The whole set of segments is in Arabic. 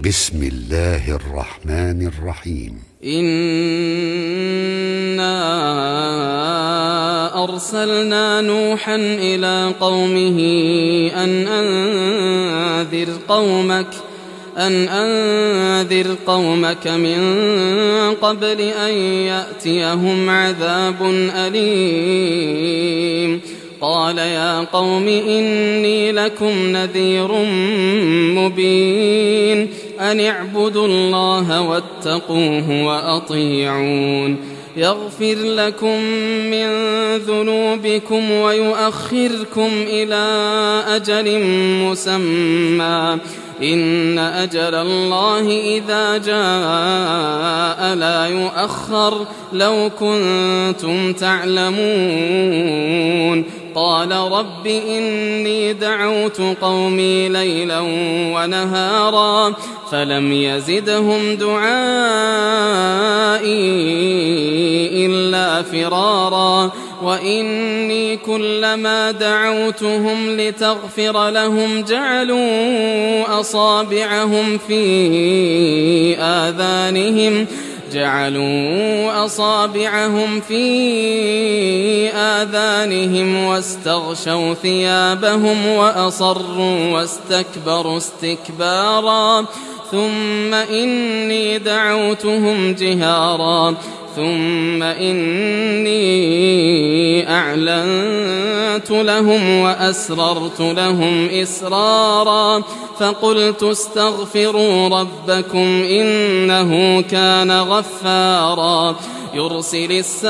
بسم الله الرحمن الرحيم. إنا أرسلنا نوحا إلى قومه أن أنذر قومك من قبل أن يأتيهم عذاب أليم. قال يا قوم إني لكم نذير مبين أن اعبدوا الله واتقوه وأطيعون يغفر لكم من ذنوبكم ويؤخركم إلى أجل مسمى إن أجل الله إذا جاء لا يؤخر لو كنتم تعلمون. قال رب إني دعوت قومي ليلا ونهارا فلم يزدهم دعائي إلا فرارا وإني كلما دعوتهم لتغفر لهم جعلوا أصابعهم في آذانهم واستغشوا ثيابهم وأصروا واستكبروا استكبارا ثم إني دعوتهم جهارا ثم إني أعلنت لهم وأسررت لهم إسرارا فقلت استغفروا ربكم إنه كان غفارا يرسل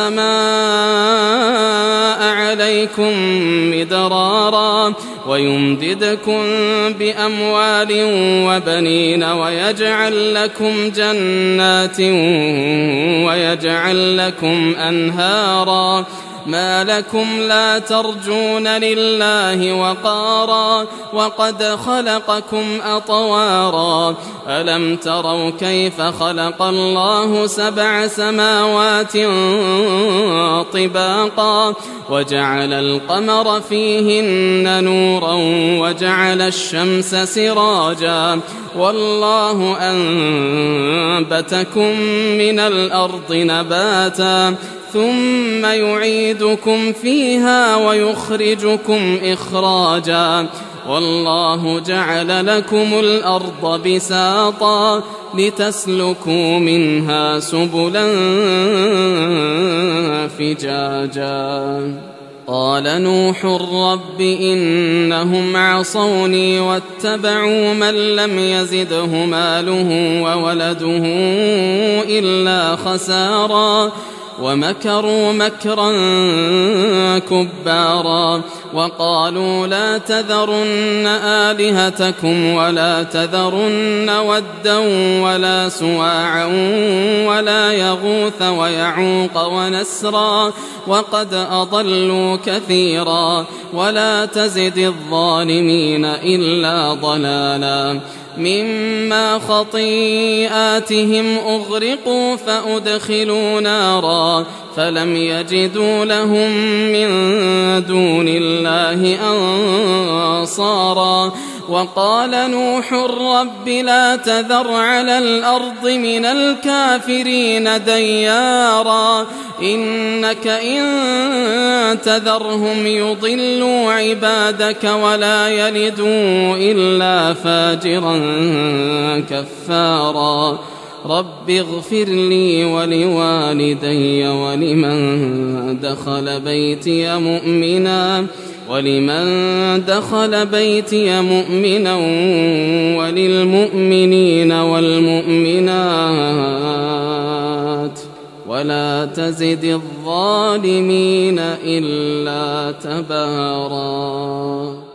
السماء عليكم مدرارا ويمددكم بأموال وبنين ويجعل لكم جنات ويجعل لكم أنهارا ما لكم لا ترجون لله وقارا وقد خلقكم أطوارا ألم تروا كيف خلق الله 7 سماوات طباقا وجعل القمر فيهن نورا وجعل الشمس سراجا والله أنبتكم من الأرض نباتا ثم يعيدكم فيها ويخرجكم إخراجا والله جعل لكم الأرض بساطا لتسلكوا منها سبلا فجاجا. قال نوح رب إنهم عصوني واتبعوا من لم يزده ماله وولده إلا خسارا ومكروا مكرا كبارا وقالوا لا تذرن آلهتكم ولا تذرن ودا ولا سواعا ولا يغوث ويعوق ونسرا وقد أضلوا كثيرا ولا تزد الظالمين إلا ضلالا. مما خطيئاتهم أغرقوا فأدخلوا نارا فلم يجدوا لهم من دون الله أنصارا. وقال نوح رب لا تذر على الأرض من الكافرين ديارا إنك إن تذرهم يضلوا عبادك ولا يلدوا إلا فاجرا كفارا. رب اغفر لي ولوالدي ولمن دخل بيتي مؤمنا وللمؤمنين والمؤمنات ولا تزد الظالمين إلا تبارا.